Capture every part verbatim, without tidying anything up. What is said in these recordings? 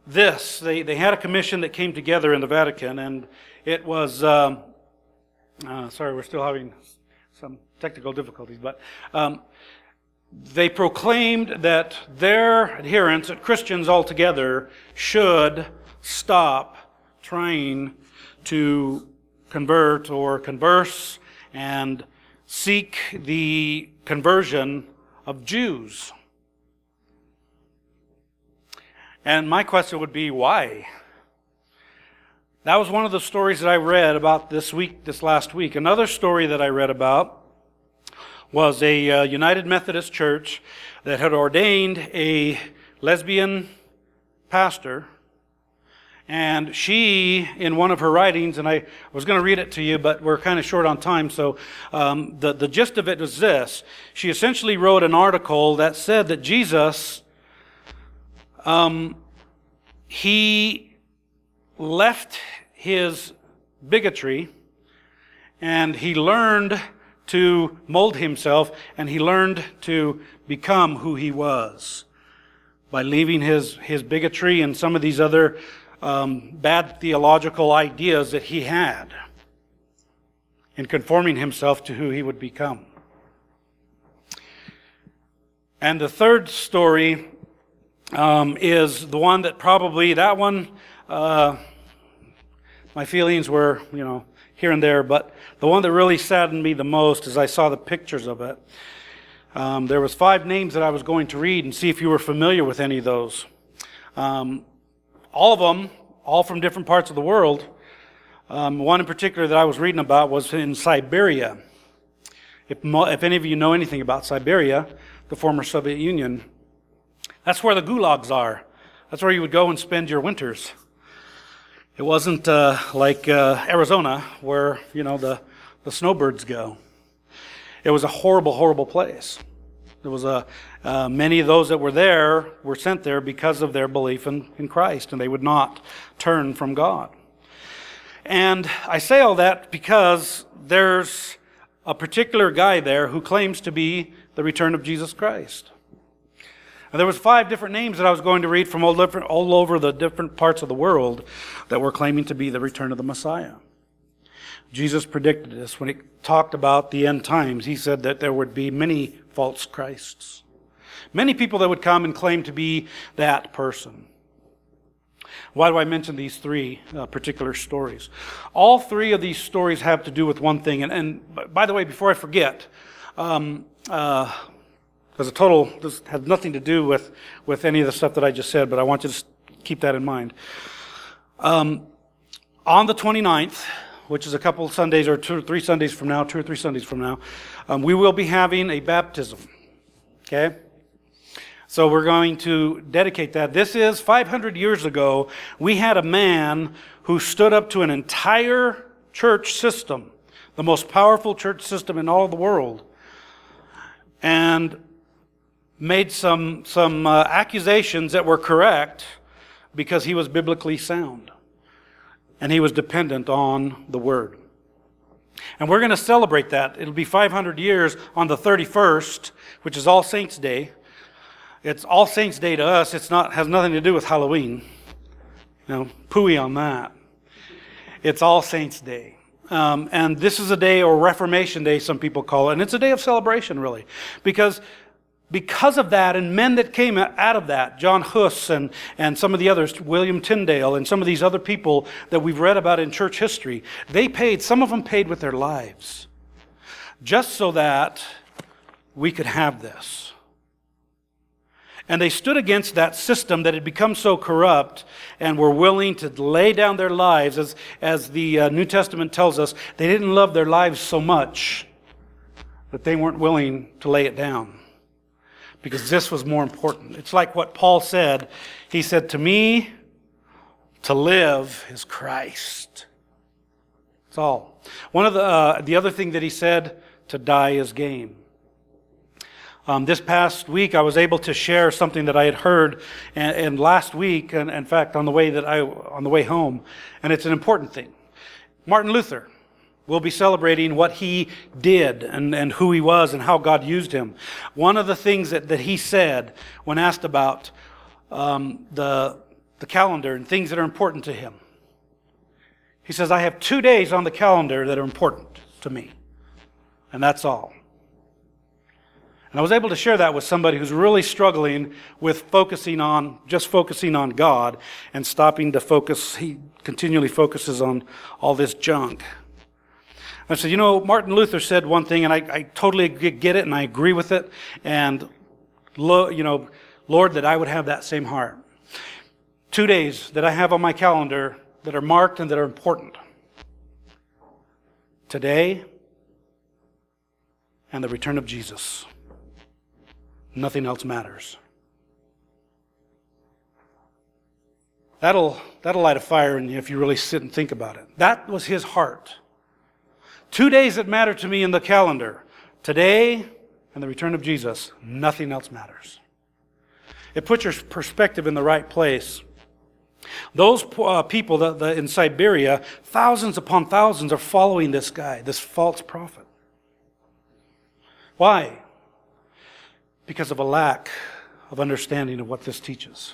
this. They, they had a commission that came together in the Vatican, and it was, um, uh, sorry, we're still having some technical difficulties, but um, they proclaimed that their adherents, that Christians altogether, should stop trying to convert or converse and seek the conversion of Jews. And my question would be, why? That was one of the stories that I read about this week, this last week. Another story that I read about was a uh, United Methodist Church that had ordained a lesbian pastor. And she, in one of her writings, and I was going to read it to you, but we're kind of short on time, so um, the, the gist of it was this. She essentially wrote an article that said that Jesus, um, he left his bigotry, and he learned to mold himself, and he learned to become who he was by leaving his, his bigotry and some of these other um, bad theological ideas that he had, and conforming himself to who he would become. And the third story um, is the one that probably, that one, uh, my feelings were, you know, here and there, but the one that really saddened me the most is I saw the pictures of it. Um, there was five names that I was going to read and see if you were familiar with any of those. Um, all of them, all from different parts of the world. Um, one in particular that I was reading about was in Siberia. If, if any of you know anything about Siberia, the former Soviet Union, that's where the gulags are. That's where you would go and spend your winters. It wasn't uh, like uh, Arizona, where, you know, the, the snowbirds go. It was a horrible, horrible place. There was a uh, many of those that were there were sent there because of their belief in, in Christ, and they would not turn from God. And I say all that because there's a particular guy there who claims to be the return of Jesus Christ. And there was five different names that I was going to read from all, different, all over the different parts of the world that were claiming to be the return of the Messiah. Jesus predicted this when he talked about the end times. He said that there would be many false Christs. Many people that would come and claim to be that person. Why do I mention these three uh, particular stories? All three of these stories have to do with one thing. And, and by the way, before I forget, um, uh, Because a total, this has nothing to do with, with any of the stuff that I just said, but I want you to keep that in mind. Um, on the twenty-ninth, which is a couple of Sundays, or two or three Sundays from now, two or three Sundays from now, um, we will be having a baptism. Okay? So we're going to dedicate that. This is five hundred years ago, we had a man who stood up to an entire church system, the most powerful church system in all of the world, and made some some uh, accusations that were correct because he was biblically sound and he was dependent on the Word. And we're going to celebrate that. It'll be five hundred years on the thirty-first, which is All Saints' Day. It's All Saints' Day to us. It's not has nothing to do with Halloween. You know, pooey on that. It's All Saints' Day. Um, and this is a day, or Reformation Day, some people call it, and it's a day of celebration, really, because Because of that, and men that came out of that, John Huss and, and some of the others, William Tyndale, and some of these other people that we've read about in church history, they paid, some of them paid with their lives, just so that we could have this. And they stood against that system that had become so corrupt and were willing to lay down their lives. As, as the uh, New Testament tells us, they didn't love their lives so much that they weren't willing to lay it down, because this was more important. It's like what Paul said. He said, "To me, to live is Christ." That's all. One of the uh, the other thing that he said, to die is gain. Um, this past week, I was able to share something that I had heard, and, and last week, and in fact, on the way that I on the way home, and it's an important thing. Martin Luther. We'll be celebrating what he did and, and who he was and how God used him. One of the things that, that he said when asked about um, the the calendar and things that are important to him. He says, I have two days on the calendar that are important to me. And that's all. And I was able to share that with somebody who's really struggling with focusing on, just focusing on God and stopping to focus. He continually focuses on all this junk. I said, you know, Martin Luther said one thing, and I, I totally get it, and I agree with it. And, lo, you know, Lord, that I would have that same heart. Two days that I have on my calendar that are marked and that are important. Today and the return of Jesus. Nothing else matters. That'll, that'll light a fire in you if you really sit and think about it. That was his heart. Two days that matter to me in the calendar. Today and the return of Jesus. Nothing else matters. It puts your perspective in the right place. Those uh, people that, that in Siberia, thousands upon thousands are following this guy, this false prophet. Why? Because of a lack of understanding of what this teaches.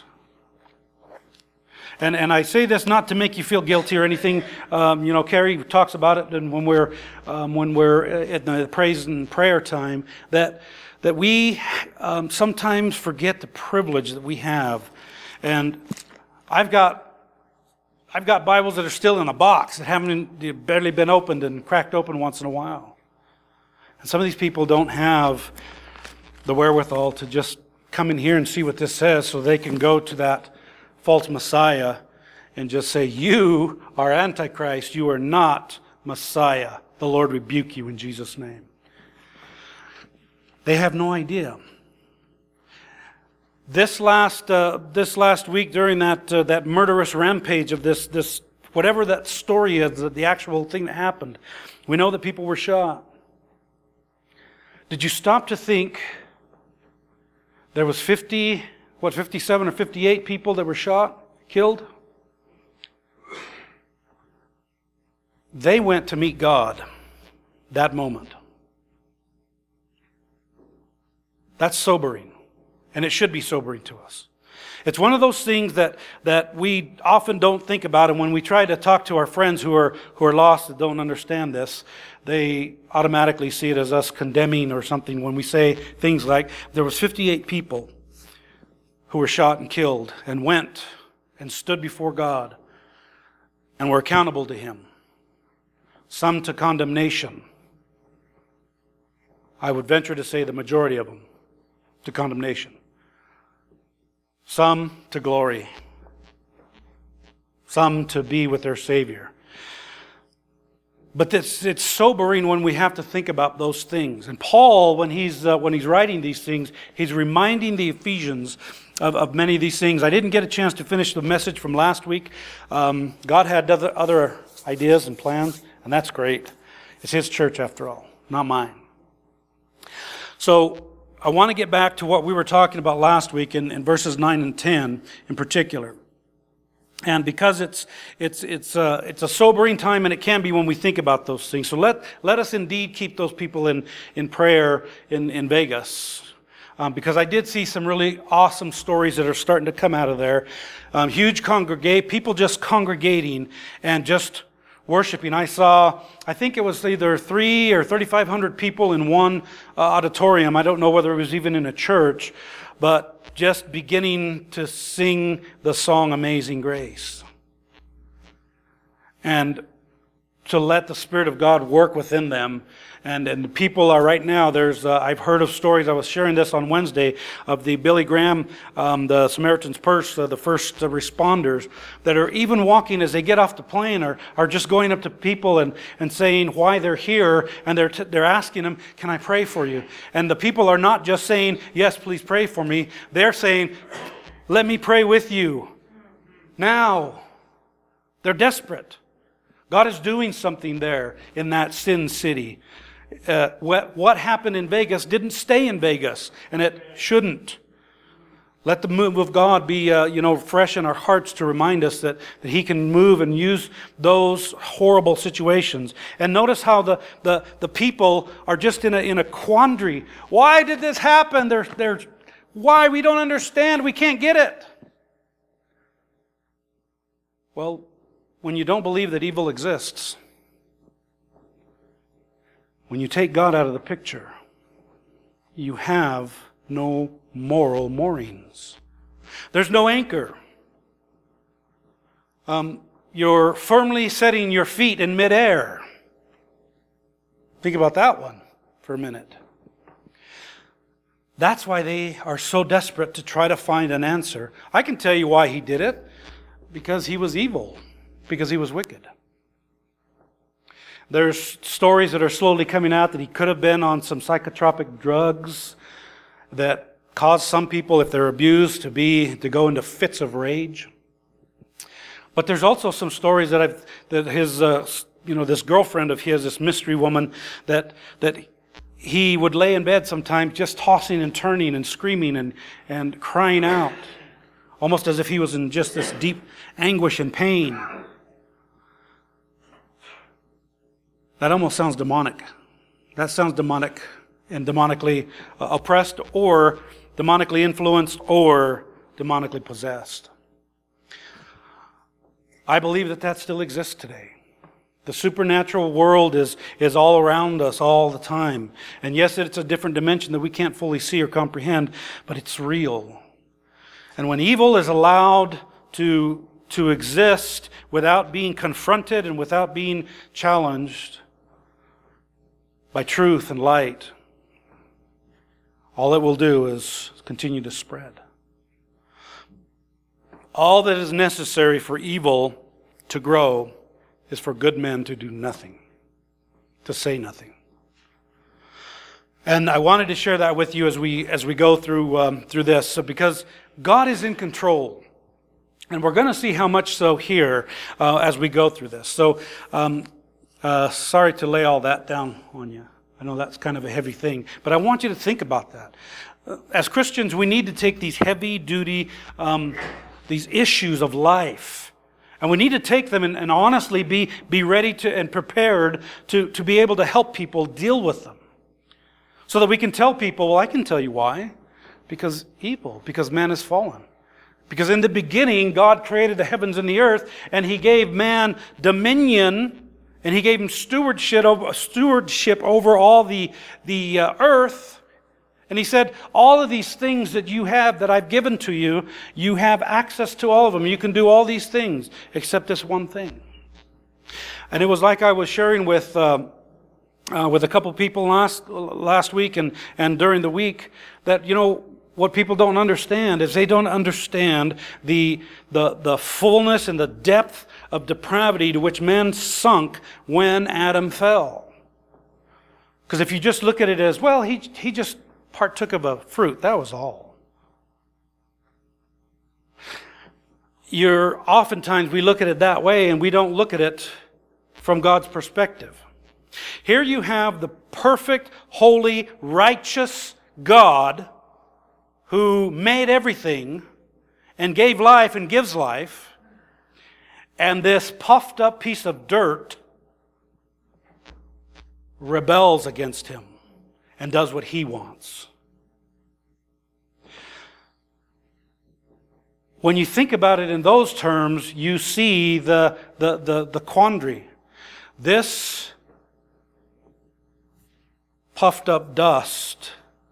And and I say this not to make you feel guilty or anything. Um, you know, Carrie talks about it, and when we're um, when we're at the praise and prayer time, that that we um, sometimes forget the privilege that we have. And I've got I've got Bibles that are still in a box that haven't barely been opened and cracked open once in a while. And some of these people don't have the wherewithal to just come in here and see what this says so they can go to that false Messiah and just say, you are Antichrist, you are not Messiah. The Lord rebuke you in Jesus' name. They have no idea. This last uh, this last week during that uh, that murderous rampage of this this whatever that story is, the, the actual thing that happened, we know that people were shot. Did you stop to think there was fifty, what, fifty-seven or fifty-eight people that were shot, killed? They went to meet God that moment. That's sobering. And it should be sobering to us. It's one of those things that, that we often don't think about, and when we try to talk to our friends who are who are lost that don't understand this, they automatically see it as us condemning or something when we say things like, there was fifty-eight people who were shot and killed and went and stood before God and were accountable to Him. Some to condemnation. I would venture to say the majority of them to condemnation. Some to glory. Some to be with their Savior. But it's, it's sobering when we have to think about those things. And Paul, when he's uh, when he's writing these things, he's reminding the Ephesians of, of many of these things. I didn't get a chance to finish the message from last week. Um, God had other, other ideas and plans, and that's great. It's His church after all, not mine. So I want to get back to what we were talking about last week in, in verses nine and ten in particular. And because it's it's it's a, it's a sobering time, and it can be when we think about those things. So let let us indeed keep those people in, in prayer in, in Vegas. Um, because I did see some really awesome stories that are starting to come out of there. Um, huge congregate, people just congregating and just worshiping. I saw, I think it was either three or thirty-five hundred people in one uh, auditorium. I don't know whether it was even in a church, but just beginning to sing the song Amazing Grace. And to let the Spirit of God work within them. And, and the people are right now, there's, uh, I've heard of stories, I was sharing this on Wednesday, of the Billy Graham, um, the Samaritan's Purse, uh, the first uh, responders, that are even walking as they get off the plane, or are just going up to people and, and saying why they're here, and they're, t- they're asking them, can I pray for you? And the people are not just saying, yes, please pray for me. They're saying, let me pray with you. Now. They're desperate. God is doing something there in that sin city. Uh, what, what happened in Vegas didn't stay in Vegas, and it shouldn't. Let the move of God be, uh, you know, fresh in our hearts to remind us that, that He can move and use those horrible situations. And notice how the, the, the people are just in a in a quandary. Why did this happen? They're, they're, why? We don't understand. We can't get it. Well, when you don't believe that evil exists, when you take God out of the picture, you have no moral moorings. There's no anchor. Um, you're firmly setting your feet in midair. Think about that one for a minute. That's why they are so desperate to try to find an answer. I can tell you why he did it. Because he was evil. Because he was wicked. There's stories that are slowly coming out that he could have been on some psychotropic drugs that cause some people, if they're abused, to be to go into fits of rage. But there's also some stories that I've that his uh, you know this girlfriend of his, this mystery woman, that that he would lay in bed sometimes just tossing and turning and screaming and and crying out, almost as if he was in just this deep anguish and pain. That almost sounds demonic. That sounds demonic and demonically uh, oppressed, or demonically influenced, or demonically possessed. I believe that that still exists today. The supernatural world is, is all around us all the time. And yes, it's a different dimension that we can't fully see or comprehend, but it's real. And when evil is allowed to, to exist without being confronted and without being challenged by truth and light, all it will do is continue to spread. All that is necessary for evil to grow is for good men to do nothing, to say nothing. And I wanted to share that with you as we as we go through um, through this, so because God is in control, and we're going to see how much so here uh, as we go through this. So, um, uh, sorry to lay all that down on you. I know that's kind of a heavy thing, but I want you to think about that. As Christians, we need to take these heavy-duty um, these issues of life, and we need to take them and, and honestly be, be ready to and prepared to, to be able to help people deal with them. So that we can tell people, well, I can tell you why. Because evil, because man has fallen. Because in the beginning, God created the heavens and the earth, and He gave man dominion, and He gave him stewardship over, stewardship over all the, the uh, earth. And He said, all of these things that you have, that I've given to you, you have access to all of them. You can do all these things, except this one thing. And it was like I was sharing with uh, uh, with a couple people last last week and, and during the week, that, you know, what people don't understand is they don't understand the, the, the fullness and the depth of depravity to which man sunk when Adam fell. Because if you just look at it as, well, he he just partook of a fruit, that was all. You're oftentimes we look at it that way, and we don't look at it from God's perspective. Here you have the perfect, holy, righteous God who made everything and gave life and gives life, and this puffed up piece of dirt rebels against Him and does what he wants. When you think about it in those terms, you see the, the, the, the quandary. This puffed up dust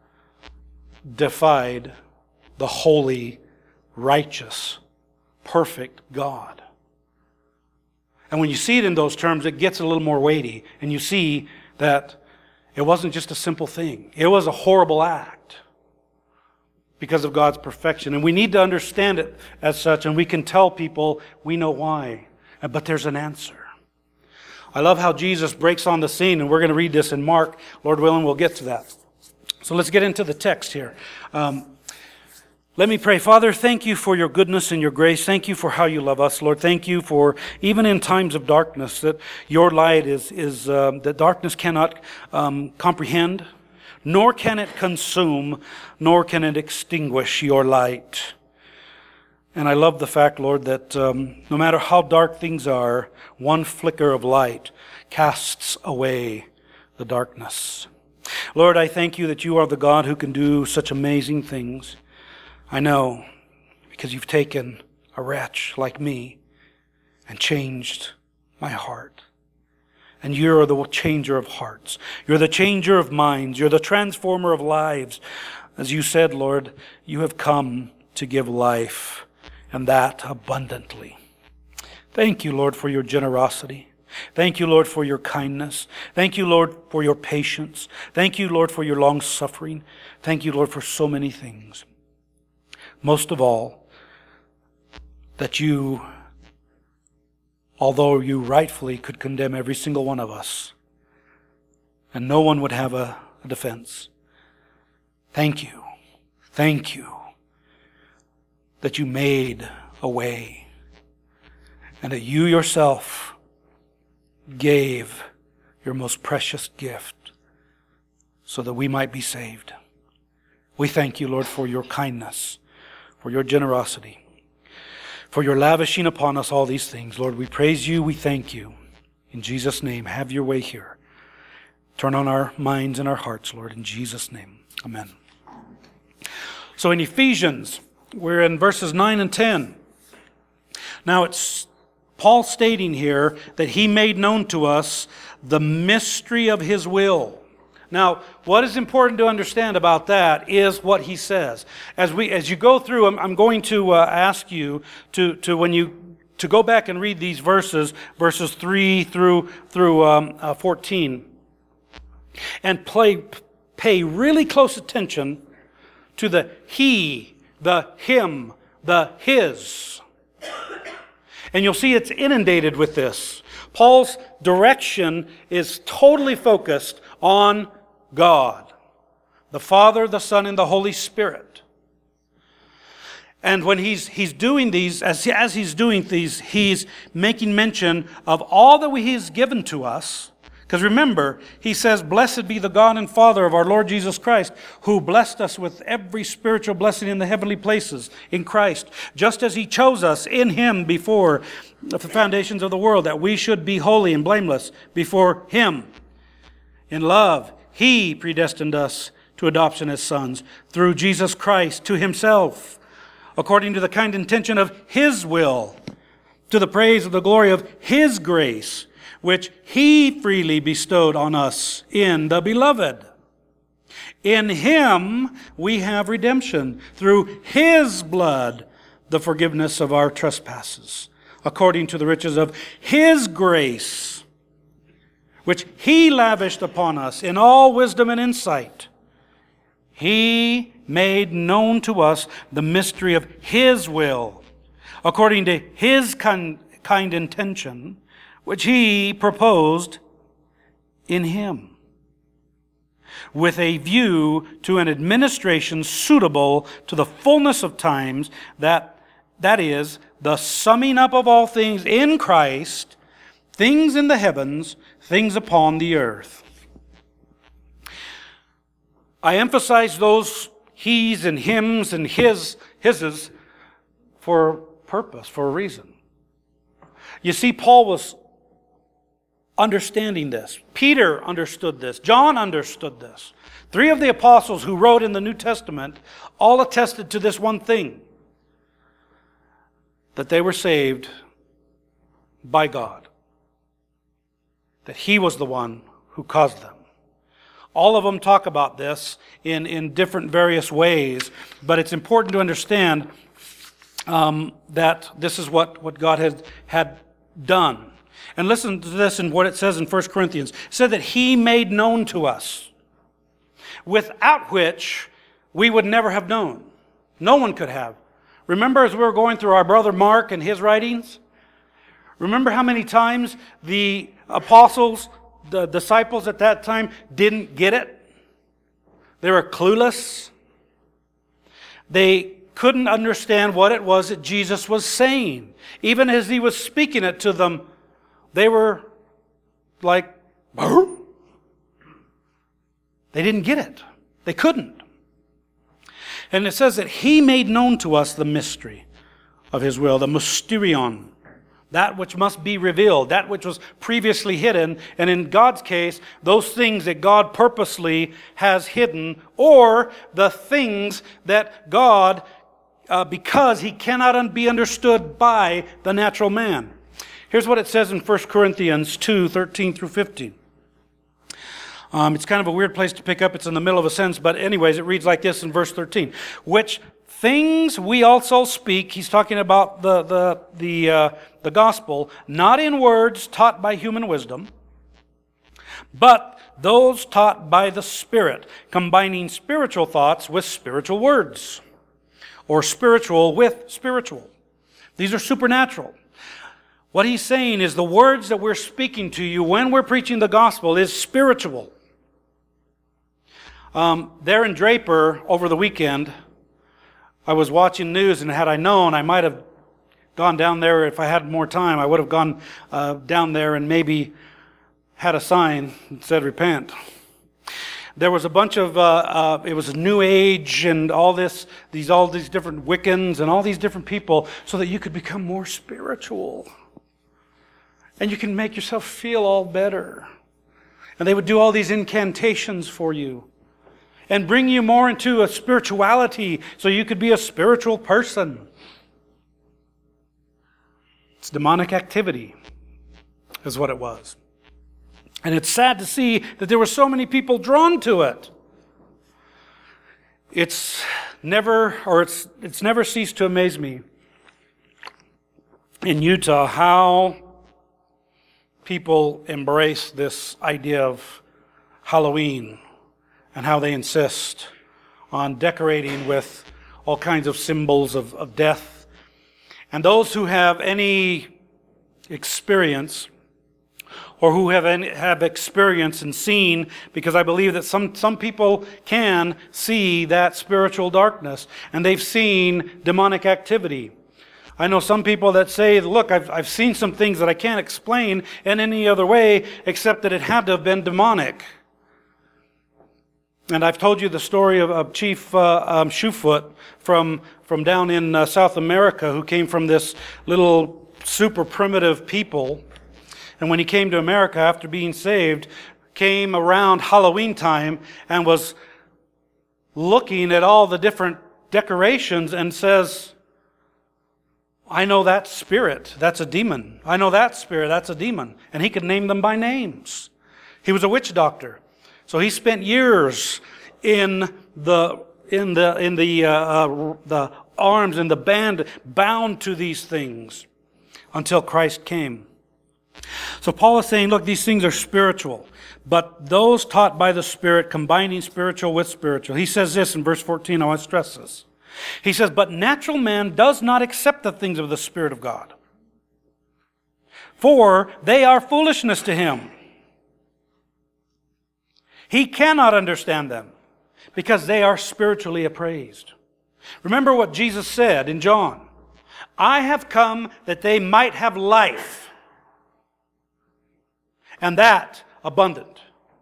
defied the holy, righteous, perfect God. And when you see it in those terms, it gets a little more weighty. And you see that it wasn't just a simple thing. It was a horrible act because of God's perfection. And we need to understand it as such, and we can tell people we know why. But there's an answer. I love how Jesus breaks on the scene, and we're going to read this in Mark. Lord willing, we'll get to that. So let's get into the text here. Um, let me pray. Father, thank you for your goodness and your grace. Thank you for how you love us, Lord. Thank you for, even in times of darkness, that your light is, is um, that darkness cannot um, comprehend, nor can it consume, nor can it extinguish your light. And I love the fact, Lord, that um, no matter how dark things are, one flicker of light casts away the darkness. Lord, I thank you that you are the God who can do such amazing things. I know, because you've taken a wretch like me, and changed my heart. And you're the changer of hearts. You're the changer of minds. You're the transformer of lives. As you said, Lord, you have come to give life, and that abundantly. Thank you, Lord, for your generosity. Thank you, Lord, for your kindness. Thank you, Lord, for your patience. Thank you, Lord, for your long suffering. Thank you, Lord, for so many things. Most of all, that you, although you rightfully could condemn every single one of us, and no one would have a, a defense. Thank you. Thank you that you made a way, and that you yourself gave your most precious gift so that we might be saved. We thank you, Lord, for your kindness, for your generosity, for your lavishing upon us all these things. Lord, we praise you, we thank you. In Jesus' name, have your way here. Turn on our minds and our hearts, Lord, in Jesus' name. Amen. So in Ephesians, we're in verses nine and ten. Now it's Paul stating here that he made known to us the mystery of his will. Now, what is important to understand about that is what he says. As we, as you go through, I'm, I'm going to uh, ask you to, to when you to go back and read these verses, verses three through through um, uh, fourteen, and play, pay really close attention to the he, the him, the his. And you'll see it's inundated with this. Paul's direction is totally focused on God, the Father, the Son, and the Holy Spirit. And when he's he's doing these, as, as he's doing these, he's making mention of all that he's given to us. Because remember, he says, "Blessed be the God and Father of our Lord Jesus Christ, who blessed us with every spiritual blessing in the heavenly places in Christ, just as he chose us in him before the foundations of the world, that we should be holy and blameless before him. In love, he predestined us to adoption as sons through Jesus Christ to himself, according to the kind intention of his will, to the praise of the glory of his grace, which he freely bestowed on us in the Beloved. In him we have redemption, through his blood, the forgiveness of our trespasses, according to the riches of his grace, which he lavished upon us in all wisdom and insight. He made known to us the mystery of his will, according to his kind, kind intention, which he proposed in him, with a view to an administration suitable to the fullness of times, that, that is, the summing up of all things in Christ, things in the heavens, things upon the earth. I emphasize those he's and hims and his, hises for purpose, for a reason. You see, Paul was understanding this. Peter understood this. John understood this. Three of the apostles who wrote in the New Testament all attested to this one thing, that they were saved by God, that he was the one who caused them. All of them talk about this in, in different various ways, but it's important to understand um, that this is what, what God had, had done. And listen to this in what it says in First Corinthians. It said that he made known to us, without which we would never have known. No one could have. Remember as we were going through our brother Mark and his writings? Remember how many times the apostles, the disciples at that time, didn't get it? They were clueless. They couldn't understand what it was that Jesus was saying. Even as he was speaking it to them, they were like, Burr? They didn't get it. They couldn't. And it says that he made known to us the mystery of his will, the mysterion, that which must be revealed, that which was previously hidden, and in God's case, those things that God purposely has hidden, or the things that God, uh, because he cannot be understood by the natural man. Here's what it says in First Corinthians two, thirteen through fifteen. Um, it's kind of a weird place to pick up. It's in the middle of a sentence, but anyways, it reads like this in verse thirteen. Which things we also speak, he's talking about the, the, the, uh, the gospel, not in words taught by human wisdom, but those taught by the Spirit, combining spiritual thoughts with spiritual words, or spiritual with spiritual. These are supernatural. What he's saying is the words that we're speaking to you when we're preaching the gospel is spiritual. Um, there in Draper over the weekend, I was watching news, and had I known, I might have gone down there. If I had more time, I would have gone uh, down there and maybe had a sign that said repent. There was a bunch of, uh, uh, it was New Age and all this, these all these different Wiccans and all these different people so that you could become more spiritual. And you can make yourself feel all better. And they would do all these incantations for you and bring you more into a spirituality so you could be a spiritual person. It's demonic activity is what it was. And it's sad to see that there were so many people drawn to it. It's never, or it's it's never ceased to amaze me in Utah how people embrace this idea of Halloween and how they insist on decorating with all kinds of symbols of, of death. And those who have any experience or who have any, have experience and seen, because I believe that some, some people can see that spiritual darkness, and they've seen demonic activity. I know some people that say, look, I've, I've seen some things that I can't explain in any other way except that it had to have been demonic. And I've told you the story of, of Chief uh, um, Shoefoot from, from down in uh, South America, who came from this little super primitive people. And when he came to America after being saved, came around Halloween time and was looking at all the different decorations and says, I know that spirit, that's a demon. I know that spirit, that's a demon. And he could name them by names. He was a witch doctor. So he spent years in the in the in the uh, uh, the arms and the band bound to these things until Christ came. So Paul is saying, look, these things are spiritual, but those taught by the Spirit, combining spiritual with spiritual. He says this in verse fourteen, I want to stress this. He says, but natural man does not accept the things of the Spirit of God, for they are foolishness to him. He cannot understand them because they are spiritually appraised. Remember what Jesus said in John. I have come that they might have life, and that abundant.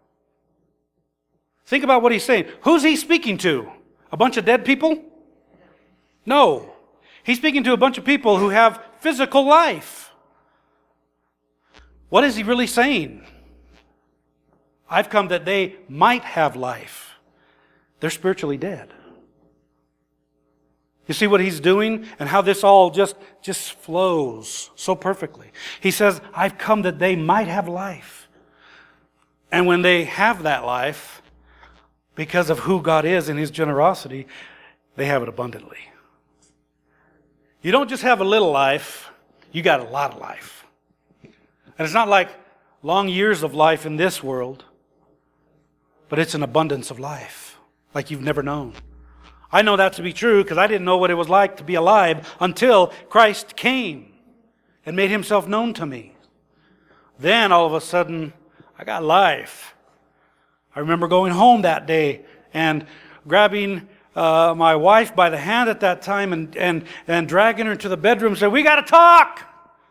Think about what he's saying. Who's he speaking to? A bunch of dead people? No. He's speaking to a bunch of people who have physical life. What is he really saying? I've come that they might have life. They're spiritually dead. You see what he's doing and how this all just, just flows so perfectly. He says, I've come that they might have life. And when they have that life, because of who God is and His generosity, they have it abundantly. You don't just have a little life, you got a lot of life. And it's not like long years of life in this world, but it's an abundance of life, like you've never known. I know that to be true because I didn't know what it was like to be alive until Christ came and made Himself known to me. Then all of a sudden, I got life. I remember going home that day and grabbing uh, my wife by the hand at that time and, and, and dragging her into the bedroom and saying, we got to talk!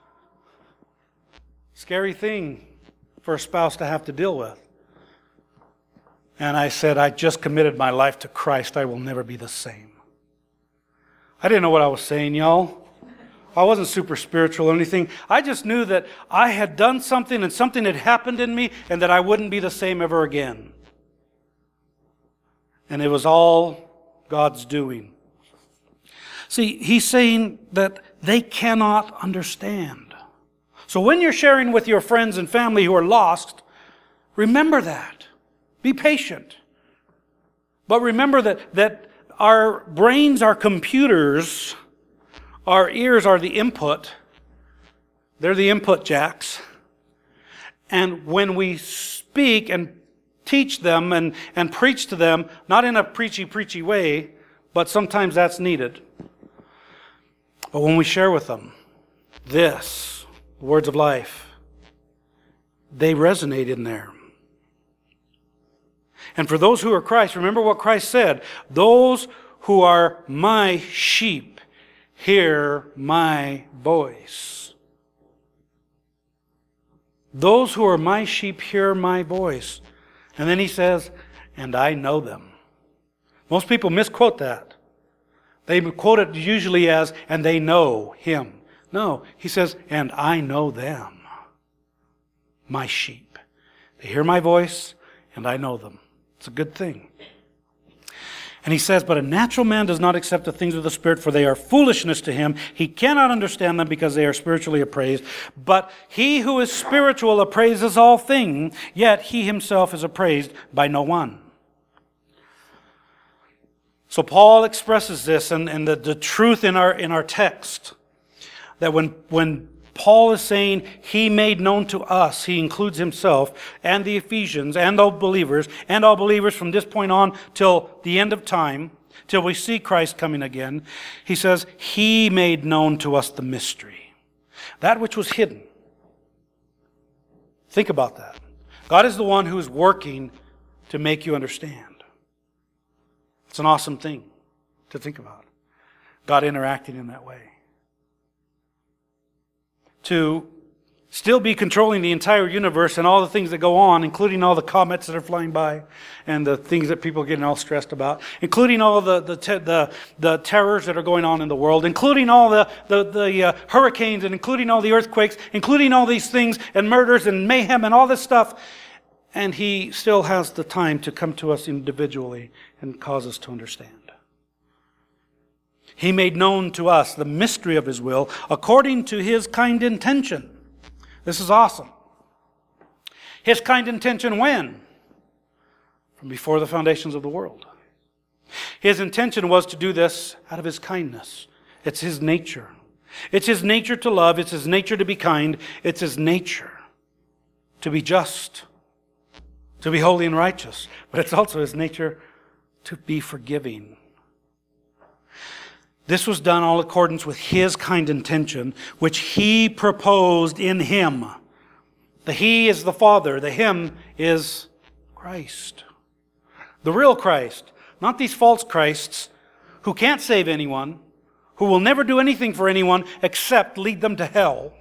Scary thing for a spouse to have to deal with. And I said, I just committed my life to Christ. I will never be the same. I didn't know what I was saying, y'all. I wasn't super spiritual or anything. I just knew that I had done something and something had happened in me and that I wouldn't be the same ever again. And it was all God's doing. See, He's saying that they cannot understand. So when you're sharing with your friends and family who are lost, remember that. Be patient. But remember that, that our brains are computers, our ears are the input. They're the input jacks. And when we speak and teach them and, and preach to them, not in a preachy, preachy way, but sometimes that's needed. But when we share with them this, the words of life, they resonate in there. And for those who are Christ, remember what Christ said, those who are my sheep hear my voice. Those who are my sheep hear my voice. And then he says, and I know them. Most people misquote that. They quote it usually as, and they know him. No, he says, and I know them, my sheep. They hear my voice, and I know them. It's a good thing. And he says, but a natural man does not accept the things of the Spirit, for they are foolishness to him. He cannot understand them because they are spiritually appraised. But he who is spiritual appraises all things, yet he himself is appraised by no one. So Paul expresses this and, and the, the truth in our in our text, that when, when Paul is saying he made known to us, he includes himself and the Ephesians and all believers, and all believers from this point on till the end of time, till we see Christ coming again. He says, he made known to us the mystery, that which was hidden. Think about that. God is the one who is working to make you understand. It's an awesome thing to think about. God interacting in that way. To still be controlling the entire universe and all the things that go on, including all the comets that are flying by and the things that people are getting all stressed about, including all the the te- the, the terrors that are going on in the world, including all the, the, the uh, hurricanes and including all the earthquakes, including all these things and murders and mayhem and all this stuff. And he still has the time to come to us individually and cause us to understand. He made known to us the mystery of his will according to his kind intention. This is awesome. His kind intention when? From before the foundations of the world. His intention was to do this out of his kindness. It's his nature. It's his nature to love. It's his nature to be kind. It's his nature to be just, to be holy and righteous. But it's also his nature to be forgiving. This was done all in accordance with his kind intention, which he proposed in him. The he is the Father. The him is Christ. The real Christ. Not these false Christs who can't save anyone, who will never do anything for anyone except lead them to hell.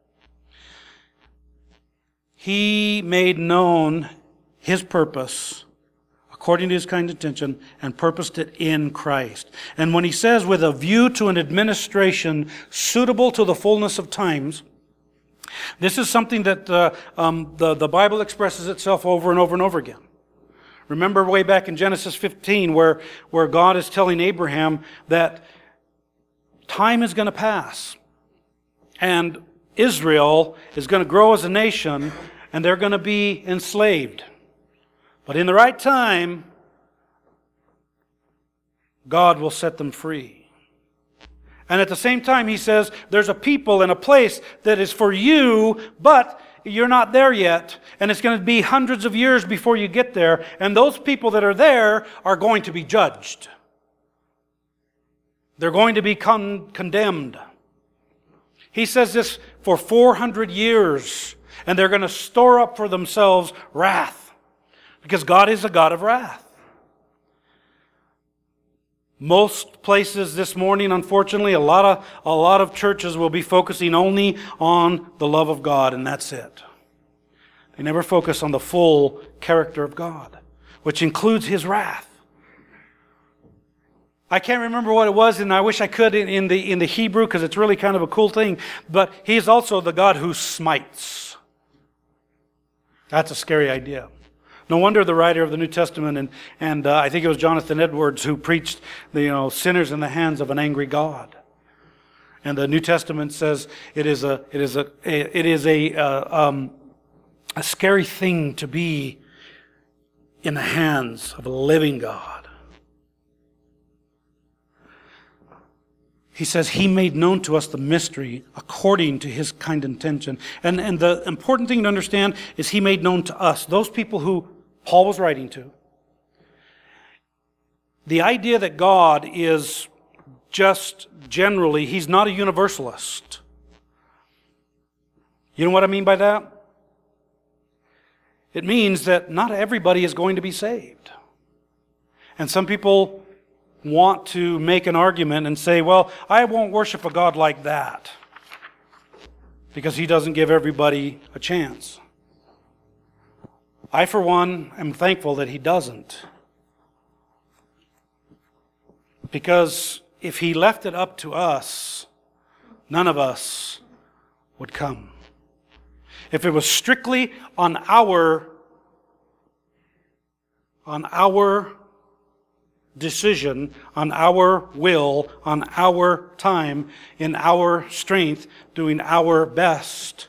He made known his purpose according to his kind intention, and purposed it in Christ. And when he says, with a view to an administration suitable to the fullness of times, this is something that uh, um, the, the Bible expresses itself over and over and over again. Remember way back in Genesis fifteen where, where God is telling Abraham that time is going to pass and Israel is going to grow as a nation and they're going to be enslaved. But in the right time, God will set them free. And at the same time, he says, there's a people and a place that is for you, but you're not there yet. And it's going to be hundreds of years before you get there. And those people that are there are going to be judged. They're going to be con- condemned. He says this for four hundred years. And they're going to store up for themselves wrath. Because God is a God of wrath. Most places this morning, unfortunately, a lot of a lot of churches will be focusing only on the love of God, and that's it. They never focus on the full character of God, which includes his wrath. I can't remember what it was, and I wish I could in, in the in the Hebrew, because it's really kind of a cool thing. But he is also the God who smites. That's a scary idea. No wonder the writer of the New Testament, and, and uh, I think it was Jonathan Edwards who preached the you know sinners in the hands of an angry God. And the New Testament says it is a it is a it is a uh, um, a scary thing to be in the hands of a living God. He says He made known to us the mystery according to His kind intention. And, and the important thing to understand is He made known to us, those people who Paul was writing to. The idea that God is just generally, He's not a universalist. You know what I mean by that? It means that not everybody is going to be saved. And some people want to make an argument and say, well, I won't worship a God like that because He doesn't give everybody a chance. I, for one, am thankful that He doesn't. Because if He left it up to us, none of us would come. If it was strictly on our, on our decision, on our will, on our time, in our strength, doing our best,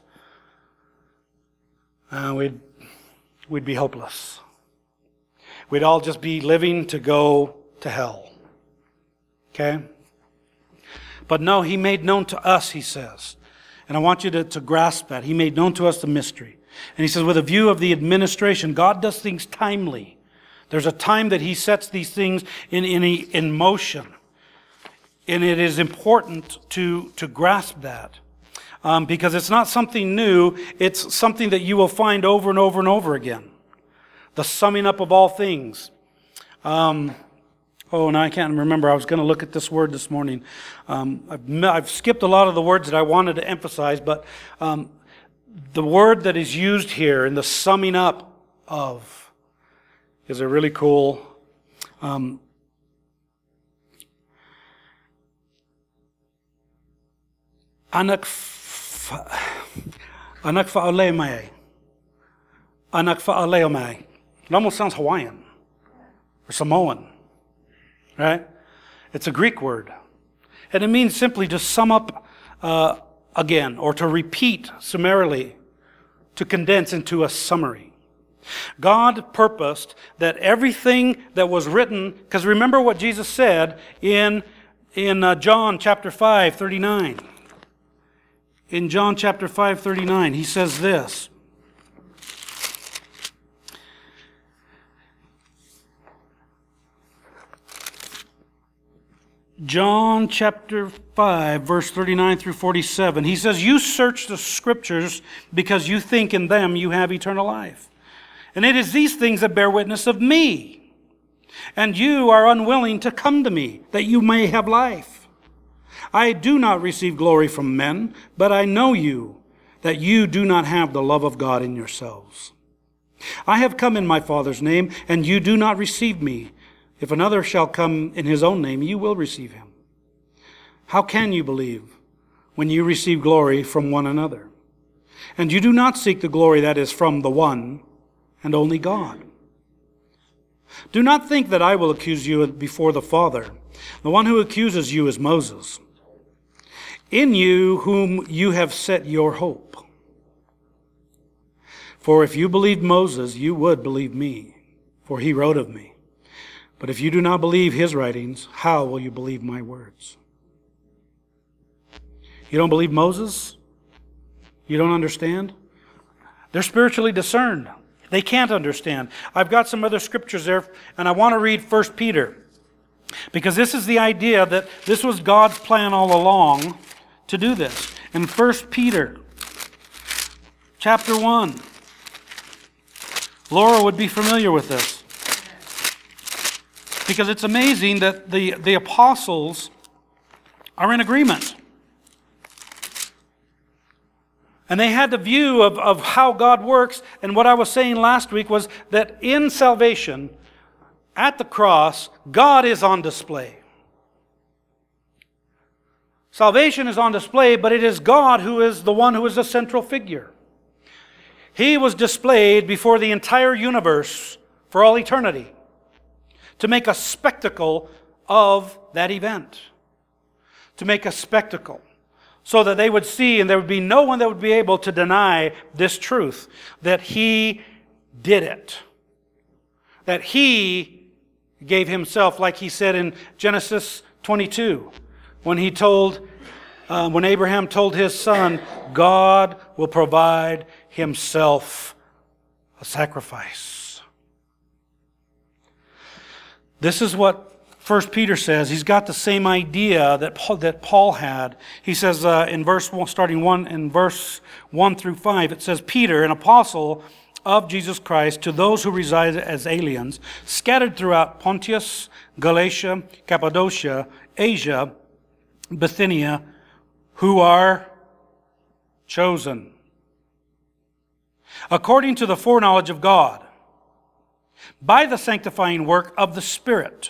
uh, we'd, we'd be hopeless. We'd all just be living to go to hell. Okay? But no, He made known to us, He says. And I want you to, to grasp that. He made known to us the mystery. And He says, with a view of the administration, God does things timely. There's a time that He sets these things in, in, in motion. And it is important to, to grasp that. Um, because it's not something new. It's something that you will find over and over and over again. The summing up of all things. Um... Oh, and I can't remember. I was going to look at this word this morning. Um, I've, I've skipped a lot of the words that I wanted to emphasize, but um, the word that is used here in the summing up of is a really cool um, anakfa'aleomai. Anakfa'aleomai. It almost sounds Hawaiian or Samoan. Right? It's a Greek word. And it means simply to sum up uh, again, or to repeat summarily, to condense into a summary. God purposed that everything that was written, because remember what Jesus said in, in uh, John chapter five, thirty-nine. In John chapter five, thirty-nine, He says this. John chapter five, verse thirty-nine through forty-seven. He says, you search the Scriptures because you think in them you have eternal life. And it is these things that bear witness of me. And you are unwilling to come to me, that you may have life. I do not receive glory from men, but I know you, that you do not have the love of God in yourselves. I have come in my Father's name, and you do not receive me. If another shall come in his own name, you will receive him. How can you believe when you receive glory from one another? And you do not seek the glory that is from the one and only God. Do not think that I will accuse you before the Father. The one who accuses you is Moses, in you whom you have set your hope. For if you believed Moses, you would believe me, for he wrote of me. But if you do not believe his writings, how will you believe my words? You don't believe Moses? You don't understand? They're spiritually discerned. They can't understand. I've got some other scriptures there, and I want to read First Peter. Because this is the idea that this was God's plan all along to do this. In First Peter chapter one, Laura would be familiar with this. Because it's amazing that the, the apostles are in agreement. And they had the view of, of how God works. And what I was saying last week was that in salvation, at the cross, God is on display. Salvation is on display, but it is God who is the one who is the central figure. He was displayed before the entire universe for all eternity, to make a spectacle of that event. To make a spectacle. so that they would see, and there would be no one that would be able to deny this truth, that He did it. That He gave Himself, like He said in Genesis twenty-two, when He told, uh, when Abraham told his son, God will provide Himself a sacrifice. This is what First Peter says. He's got the same idea that Paul, that Paul had. He says uh, in verse one, starting one in verse one through five, it says, Peter, an apostle of Jesus Christ, to those who reside as aliens, scattered throughout Pontus, Galatia, Cappadocia, Asia, Bithynia, who are chosen, according to the foreknowledge of God, by the sanctifying work of the Spirit,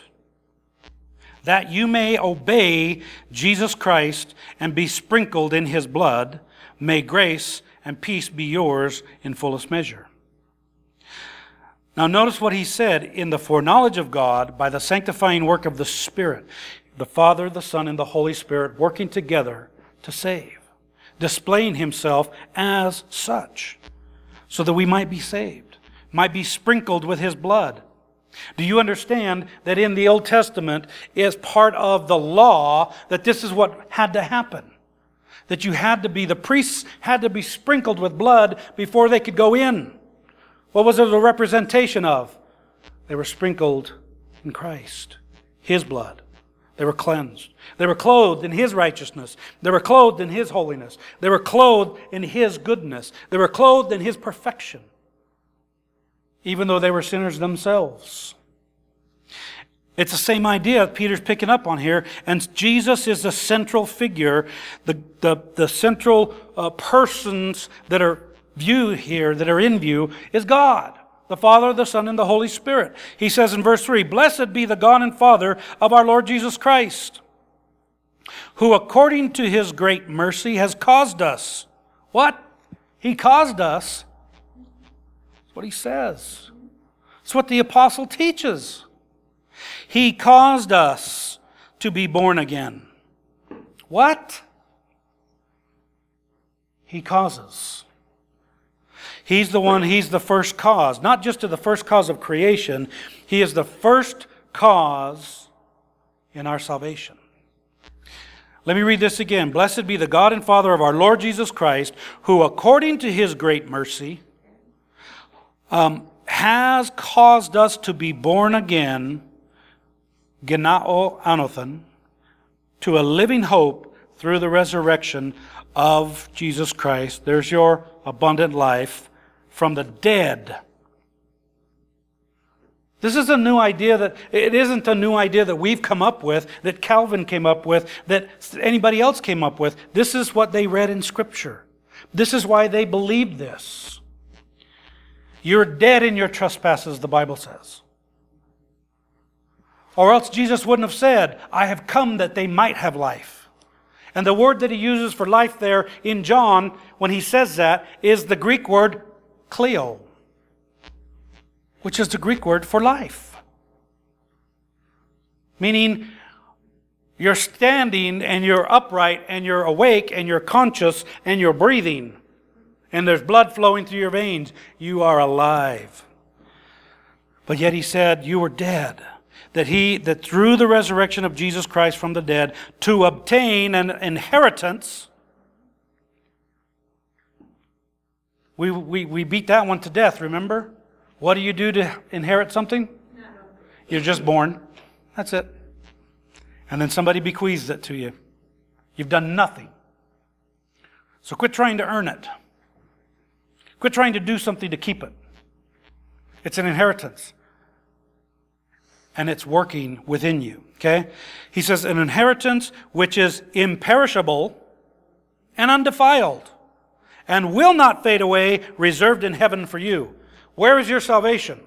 that you may obey Jesus Christ and be sprinkled in His blood. May grace and peace be yours in fullest measure. Now notice what he said, in the foreknowledge of God, by the sanctifying work of the Spirit. The Father, the Son, and the Holy Spirit working together to save, displaying Himself as such, so that we might be saved, might be sprinkled with His blood. Do you understand that in the Old Testament, as part of the law, that this is what had to happen? That you had to be, the priests had to be sprinkled with blood before they could go in. What was it a representation of? They were sprinkled in Christ, His blood. They were cleansed. They were clothed in His righteousness. They were clothed in His holiness. They were clothed in His goodness. They were clothed in His perfection, even though they were sinners themselves. It's the same idea that Peter's picking up on here, and Jesus is the central figure, the, the, the central uh, persons that are viewed here, that are in view, is God, the Father, the Son, and the Holy Spirit. He says in verse three, Blessed be the God and Father of our Lord Jesus Christ, who according to His great mercy has caused us. What? He caused us. That's what he says. It's what the apostle teaches. He caused us to be born again. What? He causes. He's the one, He's the first cause. Not just to the first cause of creation. He is the first cause in our salvation. Let me read this again. Blessed be the God and Father of our Lord Jesus Christ, who according to His great mercy um, has caused us to be born again, genao anothen, to a living hope through the resurrection of Jesus Christ. There's your abundant life from the dead. This is a new idea that, it isn't a new idea that we've come up with, that Calvin came up with, that anybody else came up with. This is what they read in Scripture. This is why they believed this. You're dead in your trespasses, the Bible says. Or else Jesus wouldn't have said, I have come that they might have life. And the word that he uses for life there in John, when he says that, is the Greek word kleo, which is the Greek word for life. Meaning, you're standing and you're upright and you're awake and you're conscious and you're breathing. And there's blood flowing through your veins. You are alive. But yet he said, you were dead. That he, that through the resurrection of Jesus Christ from the dead, to obtain an inheritance. We, we, we beat that one to death, remember? What do you do to inherit something? You're just born. That's it. And then somebody bequeaths it to you. You've done nothing. So quit trying to earn it. Quit trying to do something to keep it. It's an inheritance. And it's working within you. Okay? He says, an inheritance which is imperishable and undefiled, and will not fade away, reserved in heaven for you. Where is your salvation?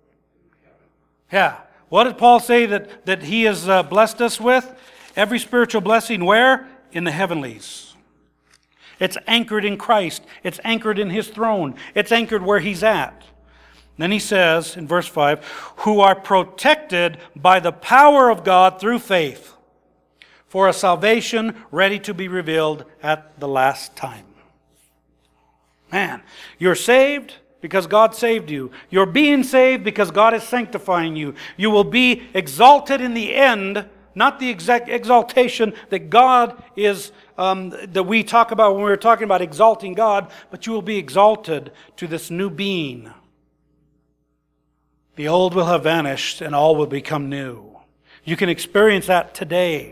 Yeah. What did Paul say that, that he has uh, blessed us with? Every spiritual blessing where? In the heavenlies. It's anchored in Christ. It's anchored in His throne. It's anchored where He's at. Then he says in verse five, who are protected by the power of God through faith for a salvation ready to be revealed at the last time. Man, you're saved because God saved you. You're being saved because God is sanctifying you. You will be exalted in the end, not the exact exaltation that God is, um, that we talk about when we were talking about exalting God, but you will be exalted to this new being. The old will have vanished and all will become new. You can experience that today.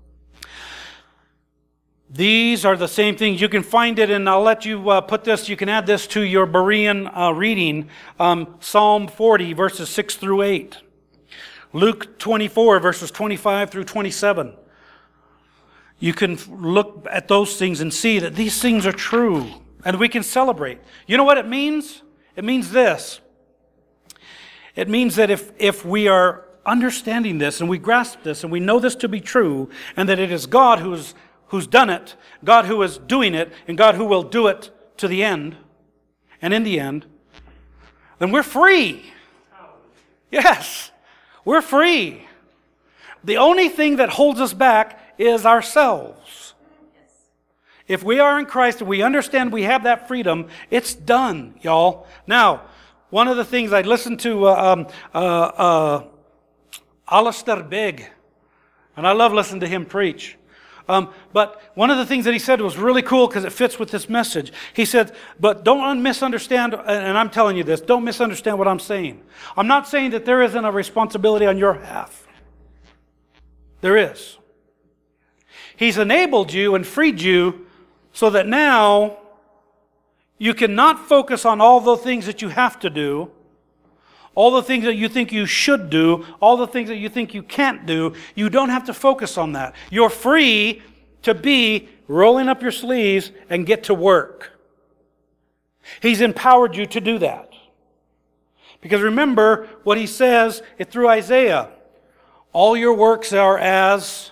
These are the same things. You can find it, and I'll let you uh, put this, you can add this to your Berean uh, reading. Um, Psalm forty, verses six through eight. Luke twenty-four, verses twenty-five through twenty-seven. You can look at those things and see that these things are true, and we can celebrate. You know what it means? It means this. It means that if, if we are understanding this, and we grasp this, and we know this to be true, and that it is God who is who's done it, God who is doing it, and God who will do it to the end, and in the end, then we're free. Yes, we're free. The only thing that holds us back is ourselves. If we are in Christ and we understand we have that freedom, it's done, y'all. Now, one of the things I listened to, uh, um, uh, uh, Alistair Begg, and I love listening to him preach. Um, but one of the things that he said was really cool because it fits with this message. He said, but don't misunderstand, and I'm telling you this, don't misunderstand what I'm saying. I'm not saying that there isn't a responsibility on your half. There is. He's enabled you and freed you so that now you can not focus on all the things that you have to do, all the things that you think you should do, all the things that you think you can't do. You don't have to focus on that. You're free to be rolling up your sleeves and get to work. He's empowered you to do that. Because remember what he says through Isaiah. All your works are as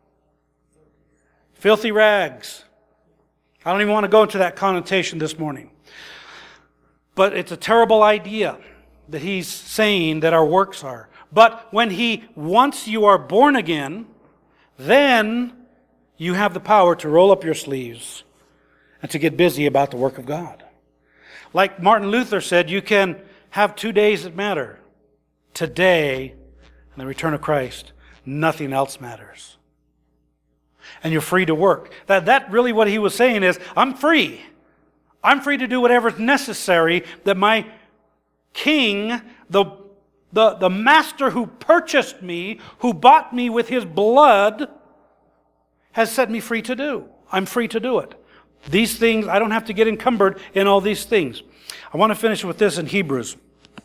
filthy rags. I don't even want to go into that connotation this morning. But it's a terrible idea that he's saying that our works are. But when he, once you are born again, then you have the power to roll up your sleeves and to get busy about the work of God. Like Martin Luther said, you can have two days that matter. Today and the return of Christ. Nothing else matters. And you're free to work. That, that really what he was saying is, I'm free. I'm free to do whatever is necessary that my King, the, the, the master who purchased me, who bought me with his blood, has set me free to do. I'm free to do it. These things, I don't have to get encumbered in all these things. I want to finish with this in Hebrews.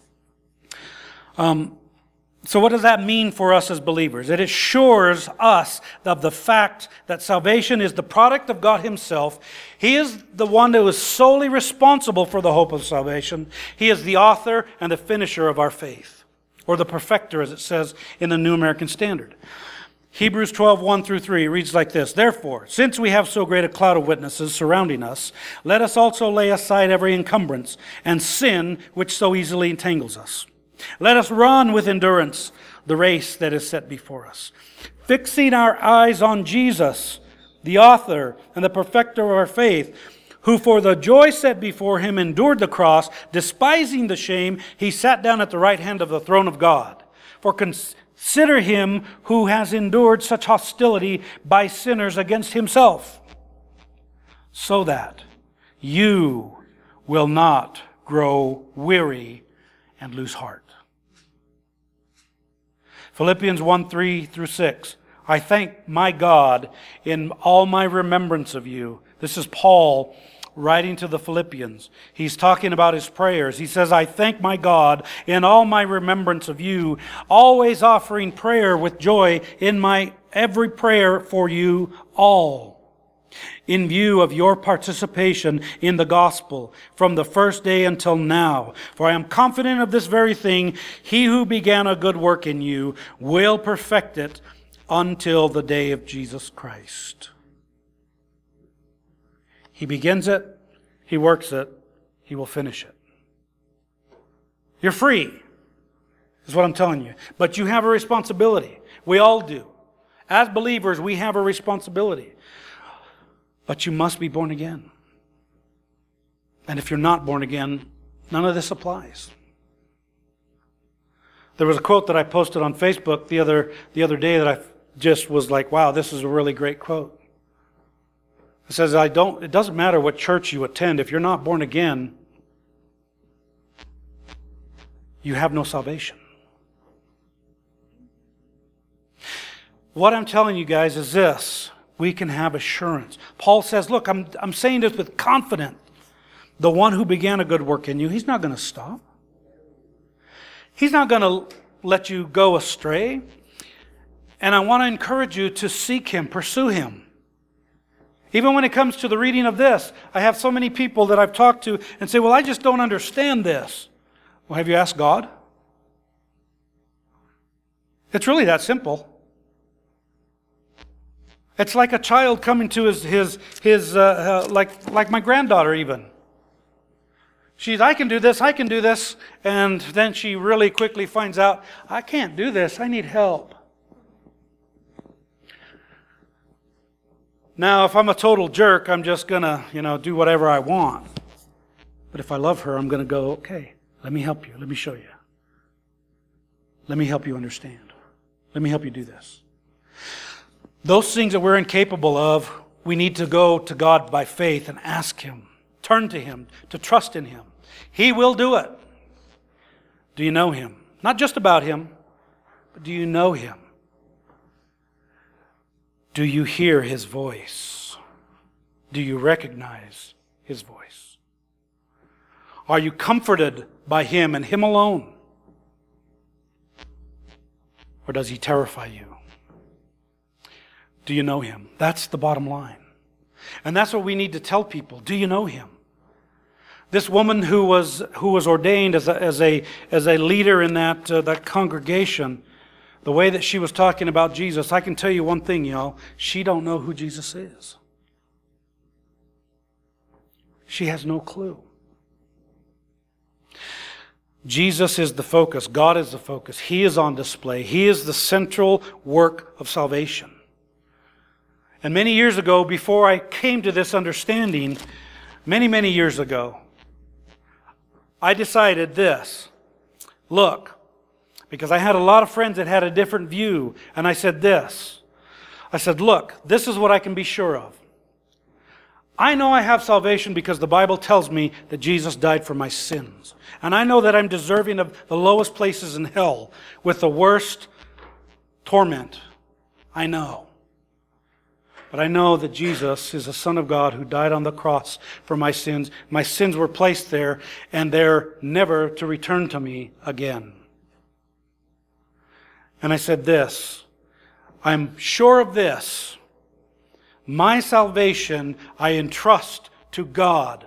Um, so what does that mean for us as believers? It assures us of the fact that salvation is the product of God himself. He is the one who is solely responsible for the hope of salvation. He is the author and the finisher of our faith, or the perfecter, as it says in the New American Standard. Hebrews twelve, one through three reads like this. Therefore, since we have so great a cloud of witnesses surrounding us, let us also lay aside every encumbrance and sin which so easily entangles us. Let us run with endurance the race that is set before us, fixing our eyes on Jesus, the author and the perfecter of our faith, who for the joy set before him endured the cross, despising the shame, he sat down at the right hand of the throne of God. For consider him who has endured such hostility by sinners against himself, so that you will not grow weary and lose heart. Philippians one, three through six. I thank my God in all my remembrance of you. This is Paul writing to the Philippians. He's talking about his prayers. He says, I thank my God in all my remembrance of you, always offering prayer with joy in my every prayer for you all, in view of your participation in the gospel from the first day until now. For I am confident of this very thing, he who began a good work in you will perfect it until the day of Jesus Christ. He begins it, he works it, he will finish it. You're free, is what I'm telling you. But you have a responsibility. We all do. As believers, we have a responsibility. But you must be born again. And if you're not born again, none of this applies. There was a quote that I posted on Facebook the other, the other day that I just was like, wow, this is a really great quote. It says, I don't, it doesn't matter what church you attend. If you're not born again, you have no salvation. What I'm telling you guys is this. We can have assurance. Paul says, look, I'm, I'm saying this with confidence. The one who began a good work in you, he's not going to stop. He's not going to let you go astray. And I want to encourage you to seek Him, pursue Him. Even when it comes to the reading of this, I have so many people that I've talked to and say, well, I just don't understand this. Well, have you asked God? It's really that simple. It's like a child coming to his, his, his uh, uh, like, like my granddaughter even. She's, I can do this, I can do this. And then she really quickly finds out, I can't do this, I need help. Now, if I'm a total jerk, I'm just going to, you know, do whatever I want. But if I love her, I'm going to go, okay, let me help you. Let me show you. Let me help you understand. Let me help you do this. Those things that we're incapable of, we need to go to God by faith and ask Him. Turn to Him, to trust in Him. He will do it. Do you know Him? Not just about Him, but do you know Him? Do you hear His voice? Do you recognize His voice? Are you comforted by Him and Him alone? Or does He terrify you? Do you know Him? That's the bottom line. And that's what we need to tell people. Do you know Him? This woman who was who was ordained as a as a as a leader in that uh, that congregation, the way that she was talking about Jesus, I can tell you one thing, y'all. She don't know who Jesus is. She has no clue. Jesus is the focus. God is the focus. He is on display. He is the central work of salvation. And many years ago, before I came to this understanding, many, many years ago, I decided this. Look, because I had a lot of friends that had a different view, and I said this. I said, look, this is what I can be sure of. I know I have salvation because the Bible tells me that Jesus died for my sins. And I know that I'm deserving of the lowest places in hell with the worst torment. I know. But I know that Jesus is the Son of God who died on the cross for my sins. My sins were placed there, and they're never to return to me again. And I said this, I'm sure of this. My salvation I entrust to God,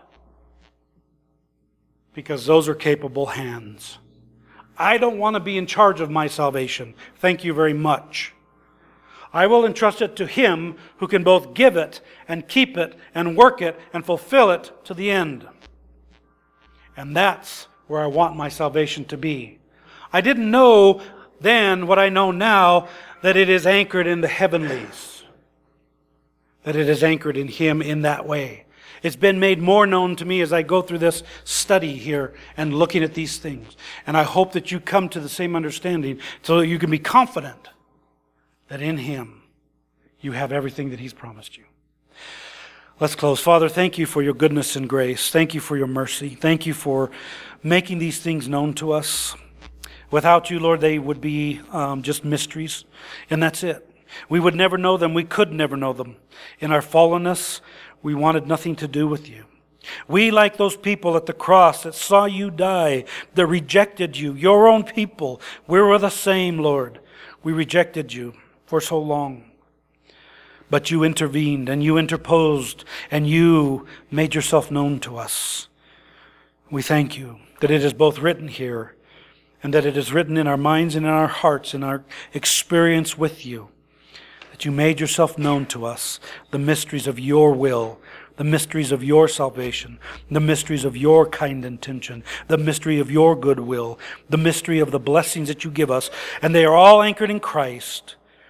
because those are capable hands. I don't want to be in charge of my salvation. Thank you very much. I will entrust it to Him who can both give it and keep it and work it and fulfill it to the end. And that's where I want my salvation to be. I didn't know then what I know now, that it is anchored in the heavenlies. That it is anchored in Him in that way. It's been made more known to me as I go through this study here and looking at these things. And I hope that you come to the same understanding so that you can be confident that in Him you have everything that He's promised you. Let's close. Father, thank you for your goodness and grace. Thank you for your mercy. Thank you for making these things known to us. Without you, Lord, they would be um, just mysteries. And that's it. We would never know them. We could never know them. In our fallenness, we wanted nothing to do with you. We, like those people at the cross that saw you die, that rejected you, your own people, we were the same, Lord. We rejected you for so long. But you intervened and you interposed and you made yourself known to us. We thank you that it is both written here and that it is written in our minds and in our hearts, in our experience with you, that you made yourself known to us, the mysteries of your will, the mysteries of your salvation, the mysteries of your kind intention, the mystery of your goodwill, the mystery of the blessings that you give us, and they are all anchored in Christ.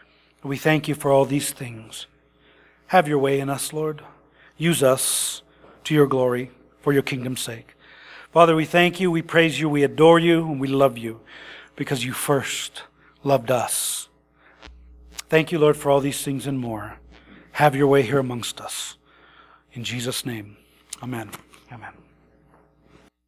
We thank you for all these things. Have your way in us, Lord. Use us to your glory for your kingdom's sake. Father, we thank you, we praise you, we adore you, and we love you because you first loved us. Thank you, Lord, for all these things and more. Have your way here amongst us. In Jesus' name, amen. Amen.